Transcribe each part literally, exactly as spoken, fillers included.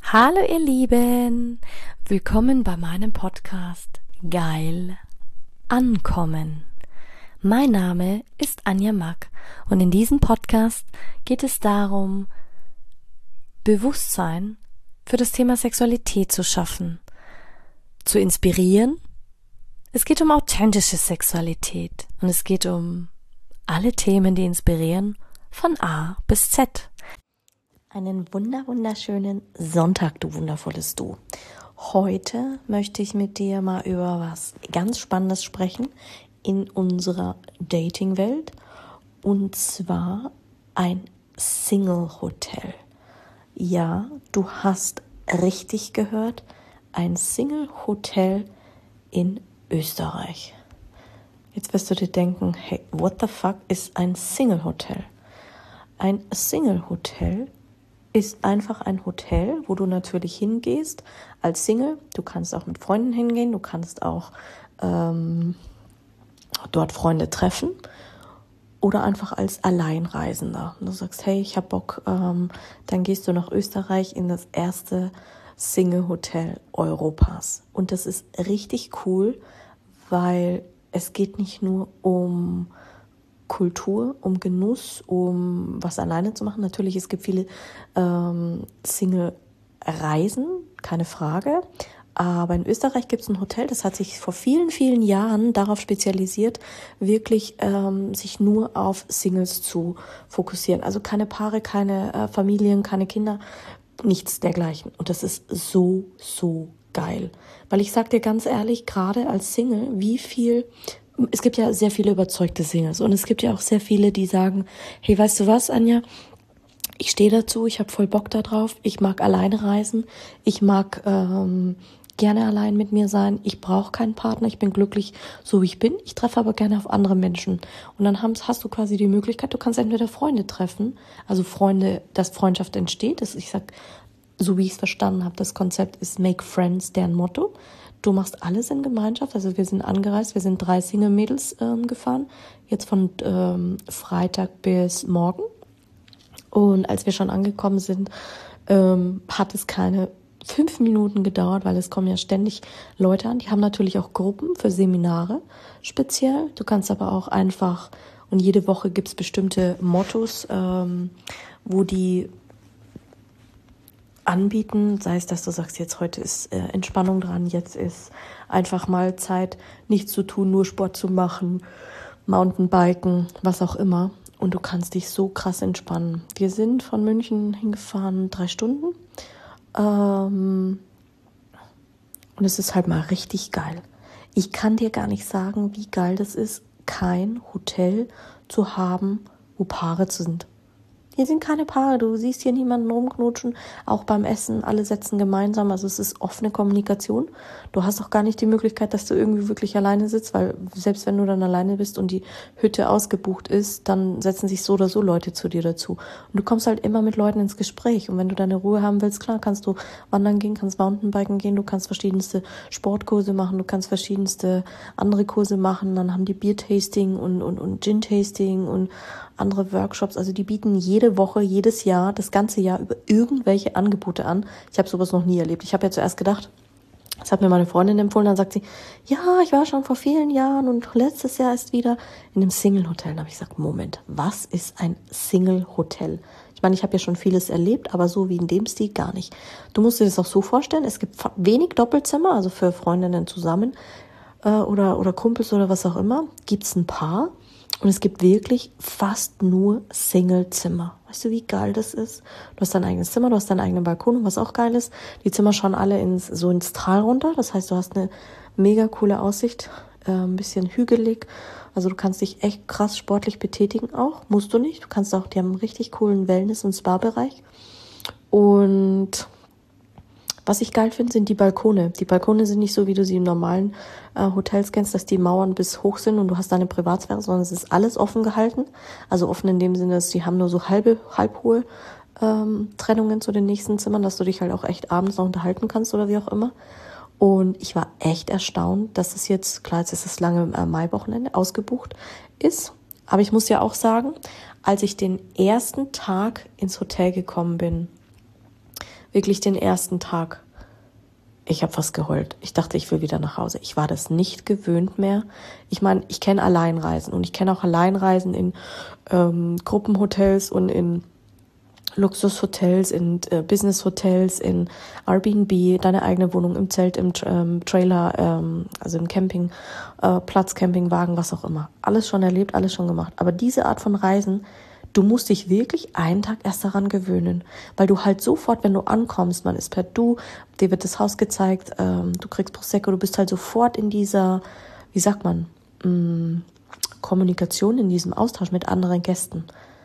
Hallo ihr Lieben, willkommen bei meinem Podcast Geil Ankommen. Mein Name ist Anja Mack und in diesem Podcast geht es darum, Bewusstsein für das Thema Sexualität zu schaffen, zu inspirieren. Es geht um authentische Sexualität und es geht um alle Themen, die inspirieren, von A bis Z. Einen wunder wunderschönen Sonntag, du wundervolles Du. Heute möchte ich mit dir mal über was ganz Spannendes sprechen in unserer Dating-Welt, und zwar ein Single-Hotel. Ja, du hast richtig gehört, ein Single-Hotel in Österreich. Jetzt wirst du dir denken, hey, what the fuck ist ein Single-Hotel? Ein Single-Hotel ist einfach ein Hotel, wo du natürlich hingehst als Single. Du kannst auch mit Freunden hingehen, du kannst auch ähm, dort Freunde treffen oder einfach als Alleinreisender. Und du sagst, hey, ich hab Bock, ähm, dann gehst du nach Österreich in das erste Single-Hotel Europas. Und das ist richtig cool, weil es geht nicht nur um Kultur, um Genuss, um was alleine zu machen. Natürlich, es gibt viele ähm, Single-Reisen, keine Frage. Aber in Österreich gibt es ein Hotel, das hat sich vor vielen, vielen Jahren darauf spezialisiert, wirklich ähm, sich nur auf Singles zu fokussieren. Also keine Paare, keine äh, Familien, keine Kinder, nichts dergleichen. Und das ist so, so geil. Weil ich sag dir ganz ehrlich, gerade als Single, wie viel... Es gibt ja sehr viele überzeugte Singles und es gibt ja auch sehr viele, die sagen, hey, weißt du was, Anja, ich stehe dazu, ich habe voll Bock da drauf, ich mag alleine reisen, ich mag ähm, gerne allein mit mir sein, ich brauche keinen Partner, ich bin glücklich, so wie ich bin, ich treffe aber gerne auf andere Menschen. Und dann hast du quasi die Möglichkeit, du kannst entweder Freunde treffen, also Freunde, dass Freundschaft entsteht, das, ich sag, so wie ich es verstanden habe, das Konzept ist Make Friends, deren Motto. Du machst alles in Gemeinschaft, also wir sind angereist, wir sind drei Single-Mädels ähm, gefahren, jetzt von ähm, Freitag bis morgen. Und als wir schon angekommen sind, ähm, hat es keine fünf Minuten gedauert, weil es kommen ja ständig Leute an. Die haben natürlich auch Gruppen für Seminare speziell. Du kannst aber auch einfach, und jede Woche gibt es bestimmte Mottos, ähm, wo die anbieten, sei es, dass du sagst, jetzt heute ist äh, Entspannung dran, jetzt ist einfach mal Zeit, nichts zu tun, nur Sport zu machen, Mountainbiken, was auch immer. Und du kannst dich so krass entspannen. Wir sind von München hingefahren, drei Stunden. Ähm, und es ist halt mal richtig geil. Ich kann dir gar nicht sagen, wie geil das ist, kein Hotel zu haben, wo Paare sind. Hier sind keine Paare, du siehst hier niemanden rumknutschen, auch beim Essen, alle sitzen gemeinsam, also es ist offene Kommunikation. Du hast auch gar nicht die Möglichkeit, dass du irgendwie wirklich alleine sitzt, weil selbst wenn du dann alleine bist und die Hütte ausgebucht ist, dann setzen sich so oder so Leute zu dir dazu. Und du kommst halt immer mit Leuten ins Gespräch, und wenn du deine Ruhe haben willst, klar, kannst du wandern gehen, kannst Mountainbiken gehen, du kannst verschiedenste Sportkurse machen, du kannst verschiedenste andere Kurse machen, dann haben die Bier-Tasting und, und, und Gin-Tasting und andere Workshops, also die bieten jede Woche, jedes Jahr, das ganze Jahr über irgendwelche Angebote an. Ich habe sowas noch nie erlebt. Ich habe ja zuerst gedacht, das hat mir meine Freundin empfohlen, dann sagt sie, ja, ich war schon vor vielen Jahren und letztes Jahr ist wieder in einem Single-Hotel. Da habe ich gesagt, Moment, was ist ein Single-Hotel? Ich meine, ich habe ja schon vieles erlebt, aber so wie in dem Stil gar nicht. Du musst dir das auch so vorstellen, es gibt wenig Doppelzimmer, also für Freundinnen zusammen äh, oder, oder Kumpels oder was auch immer, gibt's ein Paar. Und es gibt wirklich fast nur Single-Zimmer. Weißt du, wie geil das ist? Du hast dein eigenes Zimmer, du hast deinen eigenen Balkon, und was auch geil ist, die Zimmer schauen alle ins, so ins Tal runter. Das heißt, du hast eine mega coole Aussicht, äh, ein bisschen hügelig. Also du kannst dich echt krass sportlich betätigen auch. Musst du nicht. Du kannst auch, die haben einen richtig coolen Wellness- und Spa-Bereich. Und was ich geil finde, sind die Balkone. Die Balkone sind nicht so, wie du sie in normalen äh, Hotels kennst, dass die Mauern bis hoch sind und du hast deine Privatsphäre, sondern es ist alles offen gehalten. Also offen in dem Sinne, dass die haben nur so halbe, halbhohe ähm, Trennungen zu den nächsten Zimmern, dass du dich halt auch echt abends noch unterhalten kannst oder wie auch immer. Und ich war echt erstaunt, dass es jetzt, klar, jetzt ist das lange äh, Maiwochenende ausgebucht ist. Aber ich muss ja auch sagen, als ich den ersten Tag ins Hotel gekommen bin, wirklich den ersten Tag, ich habe fast geheult. Ich dachte, ich will wieder nach Hause. Ich war das nicht gewöhnt mehr. Ich meine, ich kenne Alleinreisen und ich kenne auch Alleinreisen in ähm, Gruppenhotels und in Luxushotels, in äh, Businesshotels, in Airbnb, deine eigene Wohnung im Zelt, im ähm, Trailer, ähm, also im Camping, äh, Platz, Campingwagen, was auch immer. Alles schon erlebt, alles schon gemacht. Aber diese Art von Reisen, du musst dich wirklich einen Tag erst daran gewöhnen, weil du halt sofort, wenn du ankommst, man ist per Du, dir wird das Haus gezeigt, ähm, du kriegst Prosecco, du bist halt sofort in dieser, wie sagt man, mh, Kommunikation, in diesem Austausch mit anderen Gästen.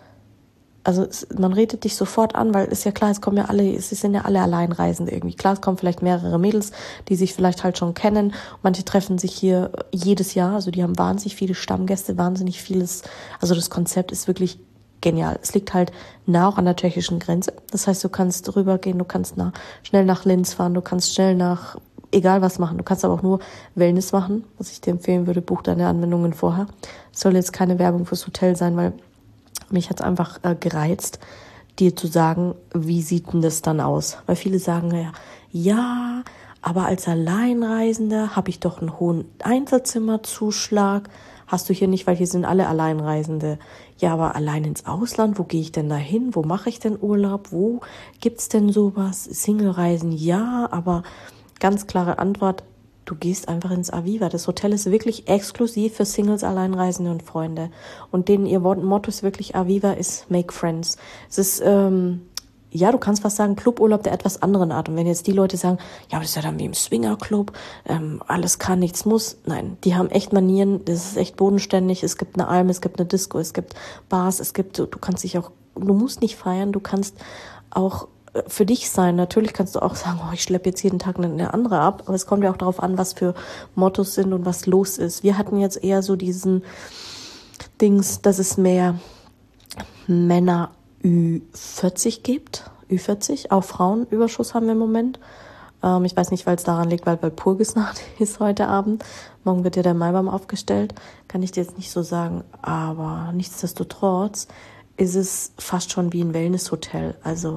Also es, man redet dich sofort an, weil ist ja klar, es kommen ja alle, es sind ja alle Alleinreisende irgendwie. Klar, es kommen vielleicht mehrere Mädels, die sich vielleicht halt schon kennen. Manche treffen sich hier jedes Jahr, also die haben wahnsinnig viele Stammgäste, wahnsinnig vieles. Also das Konzept ist wirklich genial. Es liegt halt nah auch an der tschechischen Grenze. Das heißt, du kannst rübergehen, du kannst nach, schnell nach Linz fahren, du kannst schnell nach, egal was machen. Du kannst aber auch nur Wellness machen, was ich dir empfehlen würde, buch deine Anwendungen vorher. Es soll jetzt keine Werbung fürs Hotel sein, weil mich hat's einfach äh, gereizt, dir zu sagen, wie sieht denn das dann aus? Weil viele sagen ja, ja, aber als Alleinreisender habe ich doch einen hohen Einzelzimmerzuschlag. Hast du hier nicht, weil hier sind alle Alleinreisende. Ja, aber allein ins Ausland, wo gehe ich denn da hin? Wo mache ich denn Urlaub? Wo gibt's denn sowas? Single-Reisen, ja, aber ganz klare Antwort, du gehst einfach ins Aviva. Das Hotel ist wirklich exklusiv für Singles, Alleinreisende und Freunde. Und denen ihr Motto ist wirklich, Aviva ist Make Friends. Es ist, ähm, ja, du kannst fast sagen, Cluburlaub der etwas anderen Art. Und wenn jetzt die Leute sagen, ja, aber das ist ja dann wie im Swingerclub, ähm, alles kann, nichts muss. Nein, die haben echt Manieren, das ist echt bodenständig. Es gibt eine Alm, es gibt eine Disco, es gibt Bars, es gibt, du kannst dich auch, du musst nicht feiern, du kannst auch für dich sein. Natürlich kannst du auch sagen, oh, ich schleppe jetzt jeden Tag eine andere ab, aber es kommt ja auch darauf an, was für Mottos sind und was los ist. Wir hatten jetzt eher so diesen Dings, dass es mehr Männer Ü vierzig gibt, Ü vierzig, auch Frauenüberschuss haben wir im Moment. Ähm, ich weiß nicht, weil es daran liegt, weil Walpurgisnacht ist heute Abend. Morgen wird ja der Maibaum aufgestellt, kann ich dir jetzt nicht so sagen, aber nichtsdestotrotz ist es fast schon wie ein Wellnesshotel, also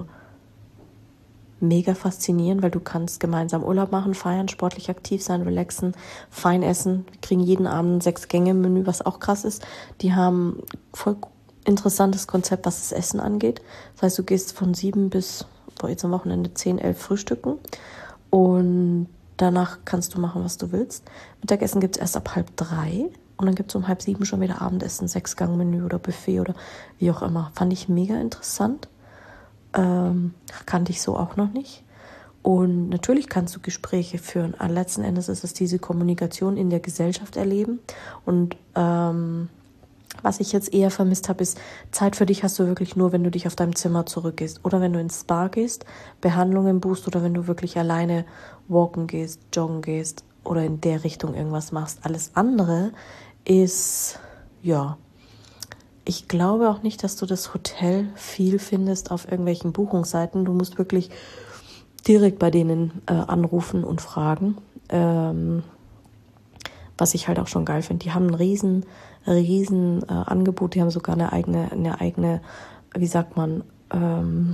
mega faszinierend, weil du kannst gemeinsam Urlaub machen, feiern, sportlich aktiv sein, relaxen, fein essen. Wir kriegen jeden Abend ein Sechs-Gänge-Menü, was auch krass ist. Die haben voll interessantes Konzept, was das Essen angeht. Das heißt, du gehst von sieben bis, boah, jetzt am Wochenende zehn, elf frühstücken und danach kannst du machen, was du willst. Mittagessen gibt's erst ab halb drei und dann gibt's um halb sieben schon wieder Abendessen, Sechs-Gang-Menü oder Buffet oder wie auch immer. Fand ich mega interessant. Ähm, kannte ich so auch noch nicht. Und natürlich kannst du Gespräche führen. An letzten Endes ist es diese Kommunikation in der Gesellschaft erleben. Und ähm, was ich jetzt eher vermisst habe, ist, Zeit für dich hast du wirklich nur, wenn du dich auf deinem Zimmer zurückgehst. Oder wenn du ins Spa gehst, Behandlungen buchst oder wenn du wirklich alleine walken gehst, joggen gehst oder in der Richtung irgendwas machst. Alles andere ist, ja, ich glaube auch nicht, dass du das Hotel viel findest auf irgendwelchen Buchungsseiten. Du musst wirklich direkt bei denen äh, anrufen und fragen. Ähm, was ich halt auch schon geil finde. Die haben ein riesen, riesen äh, Angebot. Die haben sogar eine eigene, eine eigene, wie sagt man, ähm,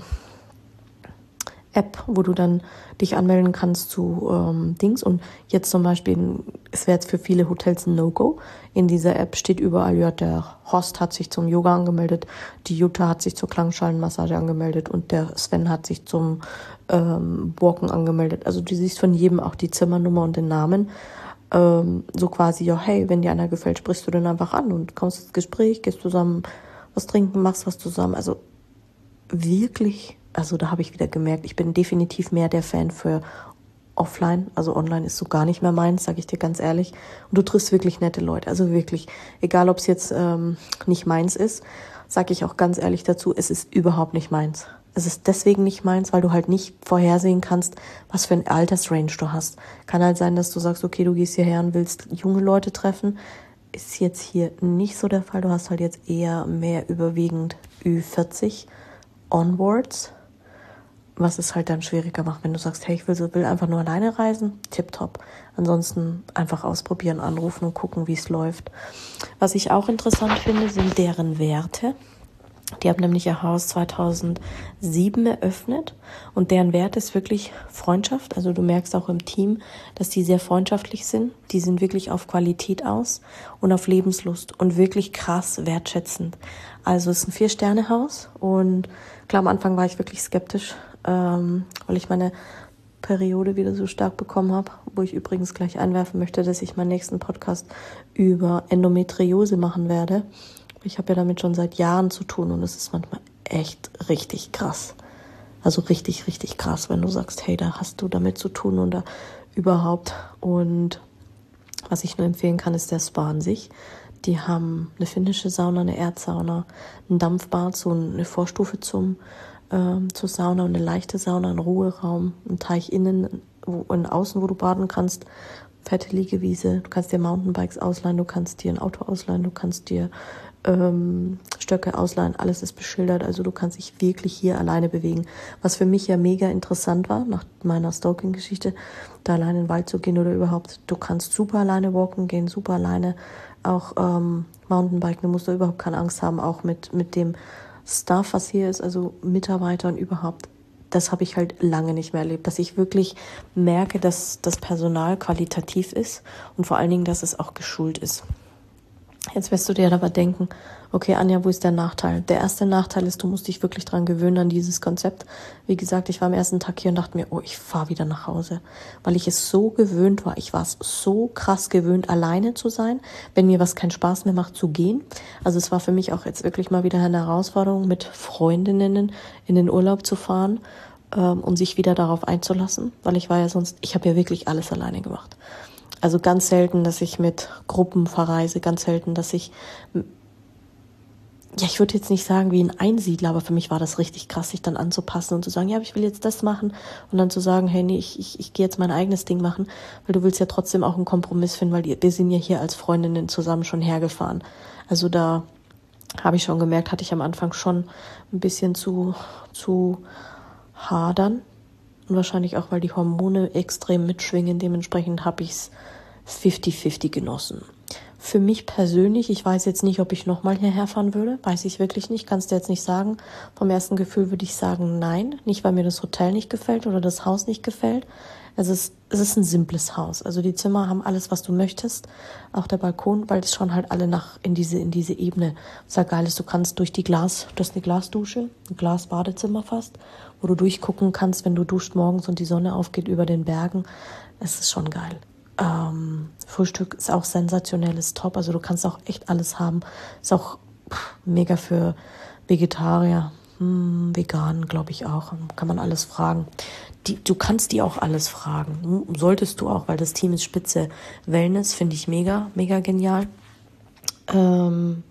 App, wo du dann dich anmelden kannst zu ähm, Dings. Und jetzt zum Beispiel, es wäre jetzt für viele Hotels ein No-Go. In dieser App steht überall, ja, der Horst hat sich zum Yoga angemeldet, die Jutta hat sich zur Klangschalenmassage angemeldet und der Sven hat sich zum ähm, Walken angemeldet. Also du siehst von jedem auch die Zimmernummer und den Namen. Ähm, so quasi, ja, hey, wenn dir einer gefällt, sprichst du den einfach an und kommst ins Gespräch, gehst zusammen was trinken, machst was zusammen. Also wirklich, also da habe ich wieder gemerkt, ich bin definitiv mehr der Fan für offline, also online ist so gar nicht mehr meins, sage ich dir ganz ehrlich. Und du triffst wirklich nette Leute, also wirklich, egal ob es jetzt ähm, nicht meins ist, sage ich auch ganz ehrlich dazu, es ist überhaupt nicht meins. Es ist deswegen nicht meins, weil du halt nicht vorhersehen kannst, was für ein Altersrange du hast. Kann halt sein, dass du sagst, okay, du gehst hierher und willst junge Leute treffen. Ist jetzt hier nicht so der Fall. Du hast halt jetzt eher mehr überwiegend Ü vierzig onwards, was es halt dann schwieriger macht, wenn du sagst, hey, ich will, will einfach nur alleine reisen, tipptopp. Ansonsten einfach ausprobieren, anrufen und gucken, wie es läuft. Was ich auch interessant finde, sind deren Werte. Die haben nämlich ihr Haus zweitausendsieben eröffnet und deren Wert ist wirklich Freundschaft. Also du merkst auch im Team, dass die sehr freundschaftlich sind. Die sind wirklich auf Qualität aus und auf Lebenslust und wirklich krass wertschätzend. Also es ist ein Vier-Sterne-Haus und klar, am Anfang war ich wirklich skeptisch, ähm, weil ich meine Periode wieder so stark bekommen habe, wo ich übrigens gleich einwerfen möchte, dass ich meinen nächsten Podcast über Endometriose machen werde. Ich habe ja damit schon seit Jahren zu tun und es ist manchmal echt richtig krass. Also richtig, richtig krass, wenn du sagst, hey, da hast du damit zu tun oder überhaupt. Und was ich nur empfehlen kann, ist der Spa an sich. Die haben eine finnische Sauna, eine Erdsauna, ein Dampfbad, so eine Vorstufe zum, ähm, zur Sauna und eine leichte Sauna, ein Ruheraum, ein Teich innen wo, und außen, wo du baden kannst, fette Liegewiese. Du kannst dir Mountainbikes ausleihen, du kannst dir ein Auto ausleihen, du kannst dir ähm, Stöcke ausleihen, alles ist beschildert, also du kannst dich wirklich hier alleine bewegen. Was für mich ja mega interessant war, nach meiner Stalking-Geschichte, da alleine in den Wald zu gehen oder überhaupt, du kannst super alleine walken gehen, super alleine auch ähm, Mountainbiken, du musst da überhaupt keine Angst haben, auch mit, mit dem Staff, was hier ist, also Mitarbeiter und überhaupt. Das habe ich halt lange nicht mehr erlebt, dass ich wirklich merke, dass das Personal qualitativ ist und vor allen Dingen, dass es auch geschult ist. Jetzt wirst du dir aber denken, okay, Anja, wo ist der Nachteil? Der erste Nachteil ist, du musst dich wirklich dran gewöhnen an dieses Konzept. Wie gesagt, ich war am ersten Tag hier und dachte mir, oh, ich fahre wieder nach Hause, weil ich es so gewöhnt war. Ich war es so krass gewöhnt, alleine zu sein, wenn mir was keinen Spaß mehr macht, zu gehen. Also es war für mich auch jetzt wirklich mal wieder eine Herausforderung, mit Freundinnen in den Urlaub zu fahren, ähm, und sich wieder darauf einzulassen, weil ich war ja sonst, ich habe ja wirklich alles alleine gemacht. Also ganz selten, dass ich mit Gruppen verreise, ganz selten, dass ich, ja, ich würde jetzt nicht sagen wie ein Einsiedler, aber für mich war das richtig krass, sich dann anzupassen und zu sagen, ja, ich will jetzt das machen und dann zu sagen, hey, nee, ich, ich, ich gehe jetzt mein eigenes Ding machen, weil du willst ja trotzdem auch einen Kompromiss finden, weil wir sind ja hier als Freundinnen zusammen schon hergefahren. Also da habe ich schon gemerkt, hatte ich am Anfang schon ein bisschen zu, zu hadern. Und wahrscheinlich auch, weil die Hormone extrem mitschwingen. Dementsprechend habe ich es fünfzig fünfzig genossen. Für mich persönlich, ich weiß jetzt nicht, ob ich nochmal hierher fahren würde. Weiß ich wirklich nicht. Kannst du jetzt nicht sagen. Vom ersten Gefühl würde ich sagen, nein. Nicht, weil mir das Hotel nicht gefällt oder das Haus nicht gefällt. Es ist, es ist ein simples Haus. Also die Zimmer haben alles, was du möchtest. Auch der Balkon, weil es schon halt alle nach in diese, in diese Ebene. Was ja geil ist, du kannst durch die Glas, du hast eine Glasdusche, ein Glasbadezimmer fast, wo du durchgucken kannst, wenn du duscht morgens und die Sonne aufgeht über den Bergen. Es ist schon geil. Ähm, Frühstück ist auch sensationell, ist top. Also du kannst auch echt alles haben. Ist auch pff, mega für Vegetarier. Hm, vegan, glaube ich auch. Kann man alles fragen. Die, du kannst die auch alles fragen. Solltest du auch, weil das Team ist spitze. Wellness finde ich mega, mega genial. Ähm,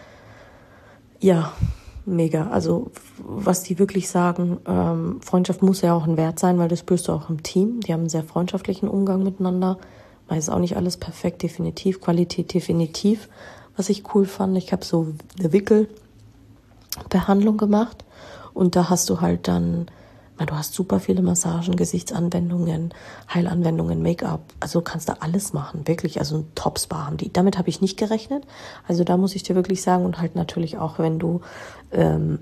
ja, mega. Also was die wirklich sagen, ähm, Freundschaft muss ja auch ein Wert sein, weil das spürst du auch im Team. Die haben einen sehr freundschaftlichen Umgang miteinander. Man ist auch nicht alles perfekt, definitiv. Qualität definitiv. Was ich cool fand, ich habe so eine Wickelbehandlung gemacht und da hast du halt dann, du hast super viele Massagen, Gesichtsanwendungen, Heilanwendungen, Make-up. Also du kannst da alles machen, wirklich. Also ein Top-Spa haben die. Damit habe ich nicht gerechnet. Also da muss ich dir wirklich sagen und halt natürlich auch, wenn du, ähm,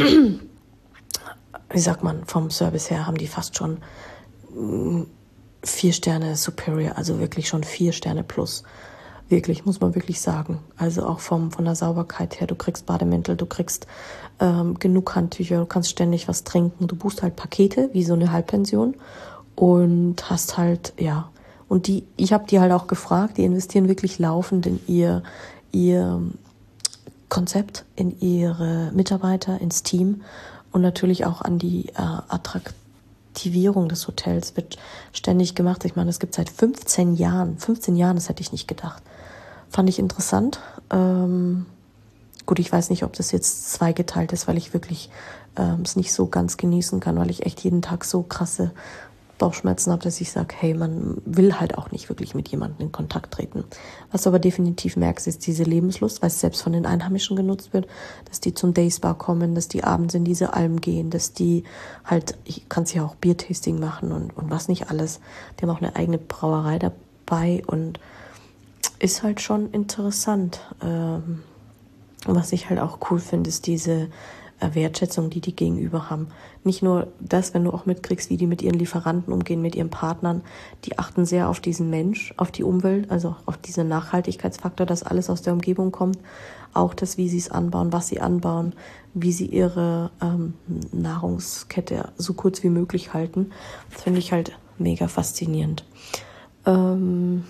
wie sagt man, vom Service her haben die fast schon mh, vier Sterne Superior, also wirklich schon vier Sterne plus. Wirklich, muss man wirklich sagen. Also auch vom von der Sauberkeit her, du kriegst Bademäntel, du kriegst ähm, genug Handtücher, du kannst ständig was trinken, du buchst halt Pakete, wie so eine Halbpension und hast halt, ja, und die, ich habe die halt auch gefragt, die investieren wirklich laufend in ihr, ihr Konzept, in ihre Mitarbeiter, ins Team und natürlich auch an die äh, Attraktivierung des Hotels wird ständig gemacht. Ich meine, es gibt seit fünfzehn Jahren, fünfzehn Jahren, das hätte ich nicht gedacht. Fand ich interessant. Ähm, gut, ich weiß nicht, ob das jetzt zweigeteilt ist, weil ich wirklich ähm, es nicht so ganz genießen kann, weil ich echt jeden Tag so krasse Bauchschmerzen habe, dass ich sage, hey, man will halt auch nicht wirklich mit jemandem in Kontakt treten. Was du aber definitiv merkst, ist diese Lebenslust, weil es selbst von den Einheimischen genutzt wird, dass die zum Dayspa kommen, dass die abends in diese Alm gehen, dass die halt, ich kann ja auch Biertasting machen und, und was nicht alles. Die haben auch eine eigene Brauerei dabei und ist halt schon interessant. Ähm, Und was ich halt auch cool finde, ist diese Wertschätzung, die die gegenüber haben. Nicht nur das, wenn du auch mitkriegst, wie die mit ihren Lieferanten umgehen, mit ihren Partnern. Die achten sehr auf diesen Mensch, auf die Umwelt, also auf diesen Nachhaltigkeitsfaktor, dass alles aus der Umgebung kommt. Auch das, wie sie es anbauen, was sie anbauen, wie sie ihre ähm, Nahrungskette so kurz wie möglich halten. Das finde ich halt mega faszinierend. Ähm,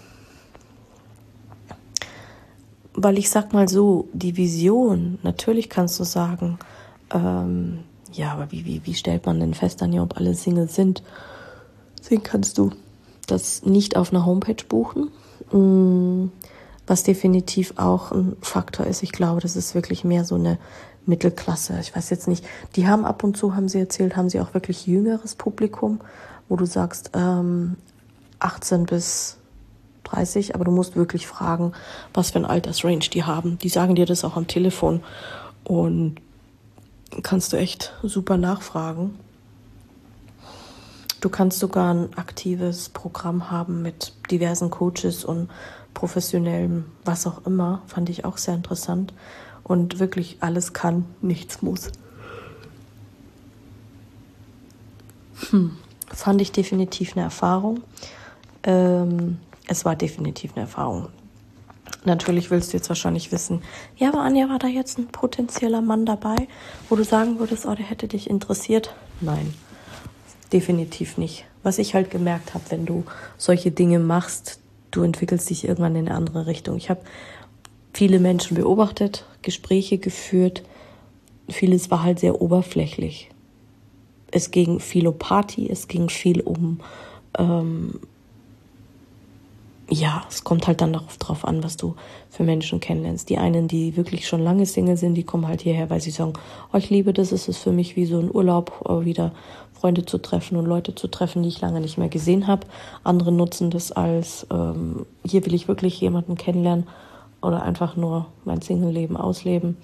weil ich sag mal so, die Vision, natürlich kannst du sagen, Ähm, ja, aber wie, wie, wie stellt man denn fest, Anja, ob alle Singles sind? Deswegen kannst du das nicht auf einer Homepage buchen, was definitiv auch ein Faktor ist. Ich glaube, das ist wirklich mehr so eine Mittelklasse. Ich weiß jetzt nicht, die haben ab und zu, haben sie erzählt, haben sie auch wirklich jüngeres Publikum, wo du sagst, ähm, achtzehn bis dreißig, aber du musst wirklich fragen, was für ein Altersrange die haben. Die sagen dir das auch am Telefon und kannst du echt super nachfragen. Du kannst sogar ein aktives Programm haben mit diversen Coaches und professionellem, was auch immer. Fand ich auch sehr interessant. Und wirklich alles kann, nichts muss. Hm. Fand ich definitiv eine Erfahrung. Ähm, es war definitiv eine Erfahrung. Natürlich willst du jetzt wahrscheinlich wissen, ja, aber Anja, war da jetzt ein potenzieller Mann dabei, wo du sagen würdest, oh, der hätte dich interessiert? Nein, definitiv nicht. Was ich halt gemerkt habe, wenn du solche Dinge machst, du entwickelst dich irgendwann in eine andere Richtung. Ich habe viele Menschen beobachtet, Gespräche geführt, vieles war halt sehr oberflächlich. Es ging viel um Party, es ging viel um... Ähm, Ja, es kommt halt dann darauf drauf an, was du für Menschen kennenlernst. Die einen, die wirklich schon lange Single sind, die kommen halt hierher, weil sie sagen, oh, ich liebe das, es ist für mich wie so ein Urlaub, wieder Freunde zu treffen und Leute zu treffen, die ich lange nicht mehr gesehen habe. Andere nutzen das als, ähm, hier will ich wirklich jemanden kennenlernen oder einfach nur mein Single-Leben ausleben.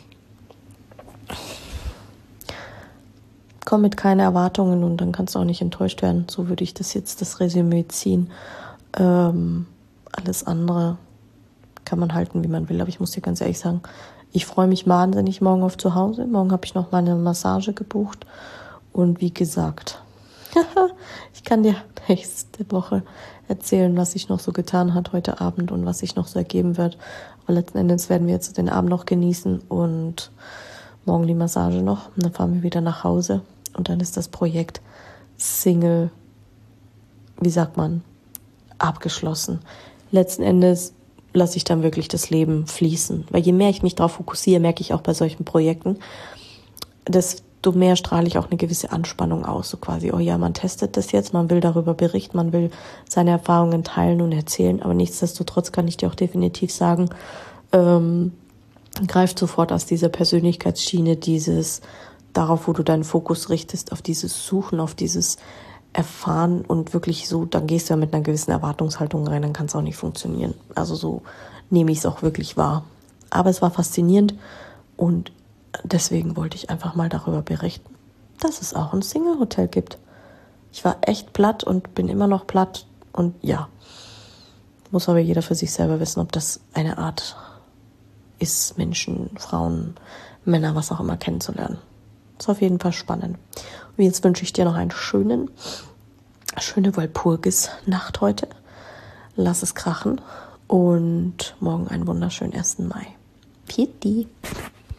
Komm mit keine Erwartungen und dann kannst du auch nicht enttäuscht werden. So würde ich das jetzt, das Resümee ziehen. Ähm, alles andere kann man halten, wie man will. Aber ich muss dir ganz ehrlich sagen, ich freue mich wahnsinnig morgen auf zu Hause. Morgen habe ich noch mal eine Massage gebucht. Und wie gesagt, ich kann dir nächste Woche erzählen, was sich noch so getan hat heute Abend und was sich noch so ergeben wird. Aber letzten Endes werden wir jetzt den Abend noch genießen und morgen die Massage noch. Und dann fahren wir wieder nach Hause. Und dann ist das Projekt Single, wie sagt man, abgeschlossen. Letzten Endes lasse ich dann wirklich das Leben fließen. Weil je mehr ich mich darauf fokussiere, merke ich auch bei solchen Projekten, desto mehr strahle ich auch eine gewisse Anspannung aus. So quasi, oh ja, man testet das jetzt, man will darüber berichten, man will seine Erfahrungen teilen und erzählen. Aber nichtsdestotrotz kann ich dir auch definitiv sagen, ähm, greift sofort aus dieser Persönlichkeitsschiene, dieses darauf, wo du deinen Fokus richtest, auf dieses Suchen, auf dieses Erfahren und wirklich so, dann gehst du ja mit einer gewissen Erwartungshaltung rein, dann kann es auch nicht funktionieren. Also so nehme ich es auch wirklich wahr. Aber es war faszinierend und deswegen wollte ich einfach mal darüber berichten, dass es auch ein Single-Hotel gibt. Ich war echt platt und bin immer noch platt und ja, muss aber jeder für sich selber wissen, ob das eine Art ist, Menschen, Frauen, Männer, was auch immer kennenzulernen. Ist auf jeden Fall spannend. Und jetzt wünsche ich dir noch einen schönen, schöne Walpurgis-Nacht heute. Lass es krachen und morgen einen wunderschönen ersten Mai. Pieti.